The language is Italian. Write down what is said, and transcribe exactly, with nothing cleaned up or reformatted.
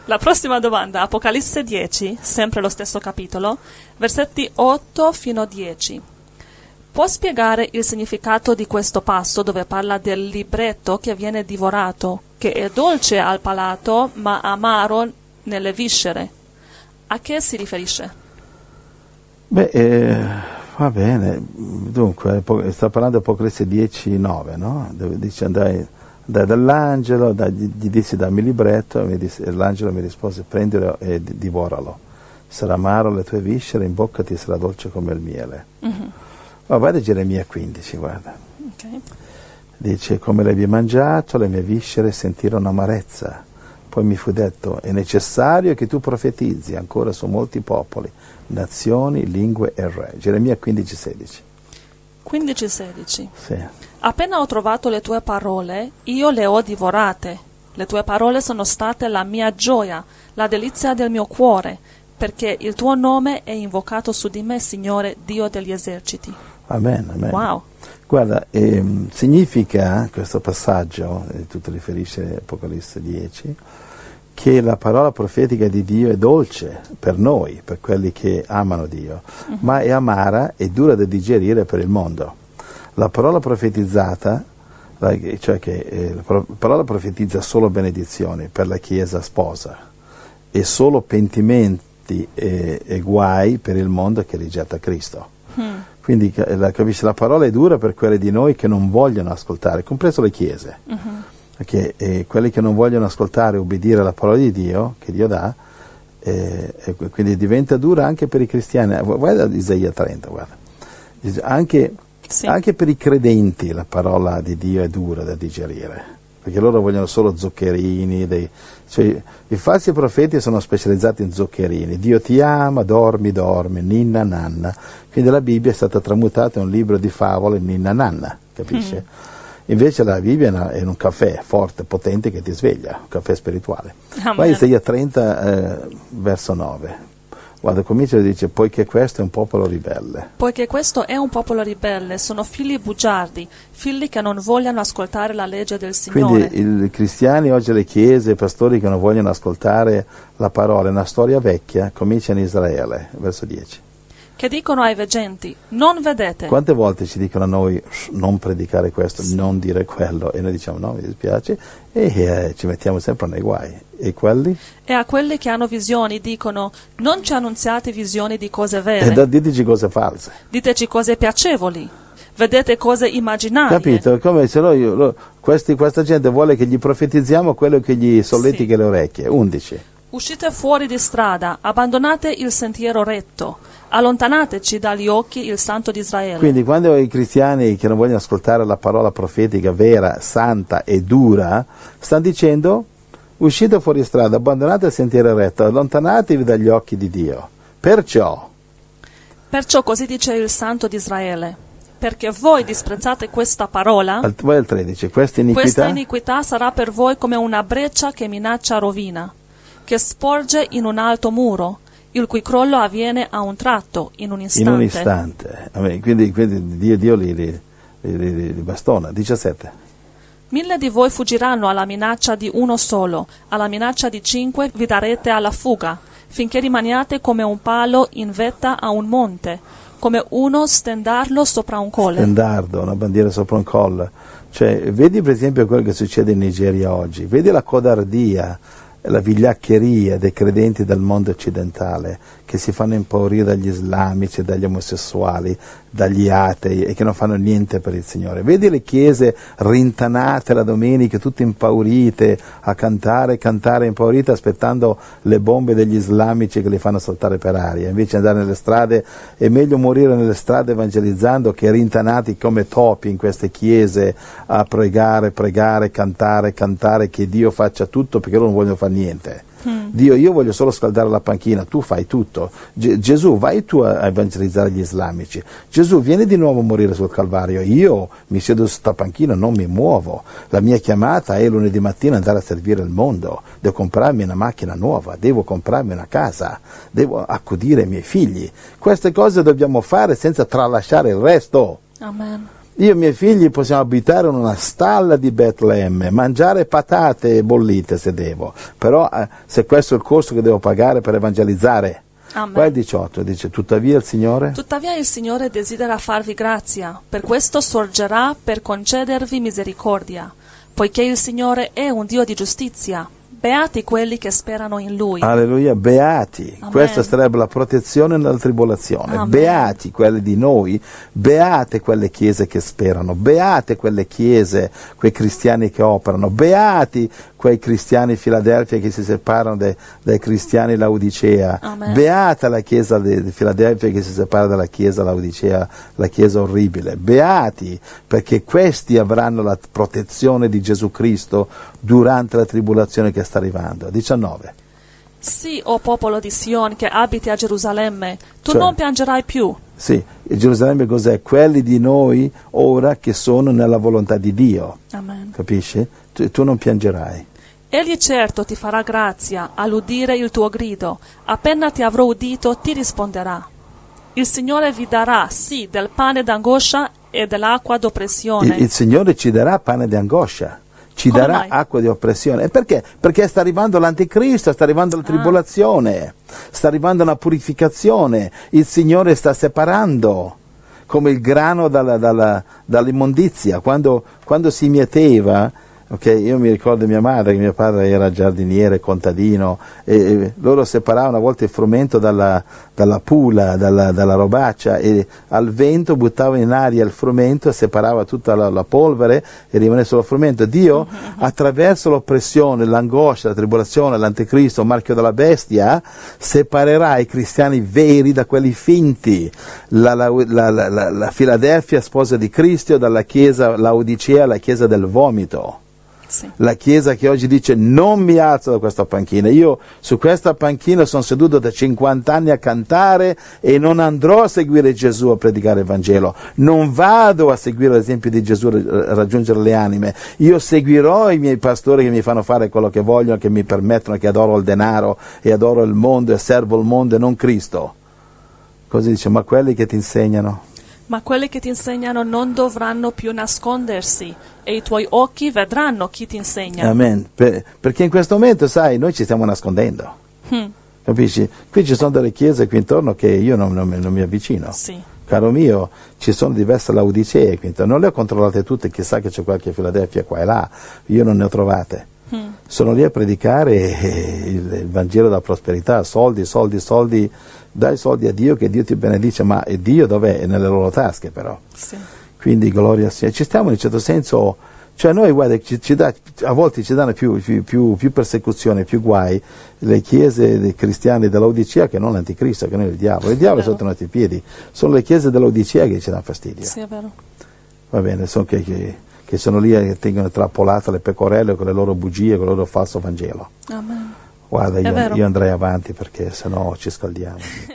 La prossima domanda, Apocalisse dieci, sempre lo stesso capitolo, versetti otto fino a dieci. Può spiegare il significato di questo passo dove parla del libretto che viene divorato, che è dolce al palato ma amaro nelle viscere? A che si riferisce? Beh, eh, va bene. Dunque, sta parlando di Apocalisse dieci nove, no? Dove dice andai, andai dall'angelo, da, gli, gli dissi dammi il libretto, e, mi disse, e l'angelo mi rispose prendilo e divoralo. Sarà amaro le tue viscere, in bocca ti sarà dolce come il miele. Mm-hmm. Ma vai da Geremia quindici, guarda. Okay. Dice, come le avevi mangiato, le mie viscere sentirono amarezza. Poi mi fu detto, è necessario che tu profetizzi ancora su molti popoli, nazioni, lingue e re. Geremia quindici sedici. quindici sedici. Sì. Appena ho trovato le tue parole, io le ho divorate. Le tue parole sono state la mia gioia, la delizia del mio cuore, perché il tuo nome è invocato su di me, Signore, Dio degli eserciti. Amen, amen. Wow. Guarda, ehm, significa questo passaggio, eh, tutto riferisce a Apocalisse dieci, che la parola profetica di Dio è dolce per noi, per quelli che amano Dio, uh-huh. ma è amara e dura da digerire per il mondo. La parola profetizzata, cioè che eh, la parola profetizza solo benedizioni per la Chiesa sposa e solo pentimenti e, e guai per il mondo che rigetta Cristo. Hmm. Quindi la, capisci, la parola è dura per quelli di noi che non vogliono ascoltare, compreso le chiese, uh-huh. perché eh, quelli che non vogliono ascoltare e obbedire alla parola di Dio, che Dio dà, eh, e quindi diventa dura anche per i cristiani. Guarda Isaia trenta, guarda. Anche, sì. anche per i credenti la parola di Dio è dura da digerire, perché loro vogliono solo zuccherini, dei, cioè, i falsi profeti sono specializzati in zuccherini. Dio ti ama, dormi, dormi, ninna nanna. Quindi la Bibbia è stata tramutata in un libro di favole, ninna nanna, capisci? Mm. Invece la Bibbia è un caffè forte, potente che ti sveglia, un caffè spirituale. Qua Isaia trenta, eh, verso nove. Guarda, comincia e dice, poiché questo è un popolo ribelle. Poiché questo è un popolo ribelle, sono figli bugiardi, figli che non vogliono ascoltare la legge del Signore. Quindi i cristiani oggi, le chiese, i pastori che non vogliono ascoltare la parola, è una storia vecchia, comincia in Israele, verso dieci. Che dicono ai veggenti, non vedete. Quante volte ci dicono a noi, non predicare questo, sì. non dire quello, e noi diciamo no, mi dispiace, e eh, ci mettiamo sempre nei guai. E quelli? E a quelli che hanno visioni dicono, non ci annunziate visioni di cose vere. E da, diteci cose false. Diteci cose piacevoli. Vedete cose immaginarie. Capito? Come se noi, lo, questi, questa gente vuole che gli profetizziamo quello che gli solletichi sì. le orecchie. undici. Uscite fuori di strada, abbandonate il sentiero retto, allontanateci dagli occhi il Santo di Israele. Quindi quando i cristiani che non vogliono ascoltare la parola profetica vera, santa e dura, stanno dicendo, uscite fuori strada, abbandonate il sentiero retto, allontanatevi dagli occhi di Dio. Perciò, Perciò così dice il Santo di Israele, perché voi disprezzate questa parola, al, voi al tredici, questa iniquità, questa iniquità sarà per voi come una breccia che minaccia rovina, che sporge in un alto muro, il cui crollo avviene a un tratto, in un istante. In un istante. Quindi, quindi Dio, Dio li, li, li, li bastona. diciassette. Mille di voi fuggiranno alla minaccia di uno solo, alla minaccia di cinque vi darete alla fuga, finché rimaniate come un palo in vetta a un monte, come uno stendardo sopra un colle. Stendardo, una bandiera sopra un colle. Cioè, vedi per esempio quello che succede in Nigeria oggi, vedi la codardia, la vigliaccheria dei credenti del mondo occidentale che si fanno impaurire dagli islamici, dagli omosessuali, dagli atei e che non fanno niente per il Signore. Vedi le chiese rintanate la domenica, tutte impaurite a cantare, cantare impaurite aspettando le bombe degli islamici che li fanno saltare per aria. Invece di andare nelle strade, è meglio morire nelle strade evangelizzando che rintanati come topi in queste chiese a pregare, pregare, cantare, cantare, che Dio faccia tutto perché loro non vogliono fare niente. Mm. Dio, io voglio solo scaldare la panchina, tu fai tutto. Ge- Gesù, vai tu a evangelizzare gli islamici. Gesù, vieni di nuovo a morire sul Calvario. Io mi siedo su questa panchina, non mi muovo. La mia chiamata è lunedì mattina andare a servire il mondo. Devo comprarmi una macchina nuova, devo comprarmi una casa, devo accudire i miei figli. Queste cose dobbiamo fare senza tralasciare il resto. Amen. Io e i miei figli possiamo abitare in una stalla di Betlemme, mangiare patate bollite se devo, però eh, se questo è il costo che devo pagare per evangelizzare. Amen. Qua il diciotto dice, tuttavia il Signore... Tuttavia il Signore desidera farvi grazia, per questo sorgerà per concedervi misericordia, poiché il Signore è un Dio di giustizia. Beati quelli che sperano in Lui. Alleluia, beati. Amen. Questa sarebbe la protezione nella tribolazione. Amen. Beati quelli di noi, beate quelle chiese che sperano, beate quelle chiese, quei cristiani che operano, beati quei cristiani Filadelfia che si separano dai, dai cristiani Laodicea. Amen. Beata la chiesa di, di Filadelfia che si separa dalla chiesa Laodicea, la chiesa orribile. Beati, perché questi avranno la protezione di Gesù Cristo durante la tribolazione che sta arrivando. diciannove. Sì, o popolo di Sion che abiti a Gerusalemme, tu Cioè, non piangerai più. Sì, e Gerusalemme cos'è? Quelli di noi ora che sono nella volontà di Dio. Amen. Capisci? Tu, tu non piangerai. Egli certo ti farà grazia all'udire il tuo grido, appena ti avrò udito ti risponderà. Il Signore vi darà, sì, del pane d'angoscia e dell'acqua d'oppressione. Il, il Signore ci darà pane di angoscia, ci Come darà mai? acqua di oppressione. E perché? Perché sta arrivando l'anticristo, sta arrivando la tribolazione, sta arrivando una purificazione, il Signore sta separando come il grano dalla, dalla, dall'immondizia. Quando, quando si mieteva, okay, io mi ricordo mia madre, che mio padre era giardiniere, contadino, e, e loro separavano a volte il frumento dalla, dalla pula, dalla, dalla robaccia, e al vento buttavano in aria il frumento e separava tutta la, la polvere e rimaneva solo il frumento. Dio, attraverso l'oppressione, l'angoscia, la tribolazione, l'anticristo, il marchio della bestia, separerà i cristiani veri da quelli finti. La, la, la, la, la, la Filadelfia, sposa di Cristo, dalla chiesa Laodicea, la chiesa del vomito. Sì. La Chiesa che oggi dice non mi alzo da questa panchina, io su questa panchina sono seduto da cinquanta anni a cantare e non andrò a seguire Gesù a predicare il Vangelo, non vado a seguire l'esempio di Gesù a raggiungere le anime, io seguirò i miei pastori che mi fanno fare quello che vogliono, che mi permettono, che adoro il denaro e adoro il mondo e servo il mondo e non Cristo. Così dice, ma quelli che ti insegnano? Ma quelli che ti insegnano non dovranno più nascondersi, e i tuoi occhi vedranno chi ti insegna. Amen. Per, perché in questo momento, sai, noi ci stiamo nascondendo. Hmm. Capisci? Qui ci sono delle chiese qui intorno che io non, non, non mi avvicino. Sì. Caro mio, ci sono diverse Laodicee qui intorno. Non le ho controllate tutte, chissà che c'è qualche Filadelfia qua e là. Io non ne ho trovate. Hmm. Sono lì a predicare il, il Vangelo della prosperità, soldi, soldi, soldi. Dai soldi a Dio che Dio ti benedice, ma Dio dov'è? È nelle loro tasche però. Sì. Quindi gloria al Signore. Ci stiamo in un certo senso, cioè noi guarda, ci, ci dà, a volte ci danno più, più, più, più persecuzione, più guai le chiese dei cristiani dell'Odicea che non l'anticristo, che non il diavolo. Il diavolo è sotto i nostri piedi, sono le chiese dell'Odicea che ci danno fastidio. Sì, è vero. Va bene, sono che, che, che sono lì e tengono trappolate le pecorelle con le loro bugie, con il loro falso Vangelo. Amen. Guarda, io, vero. io andrei avanti perché sennò ci scaldiamo.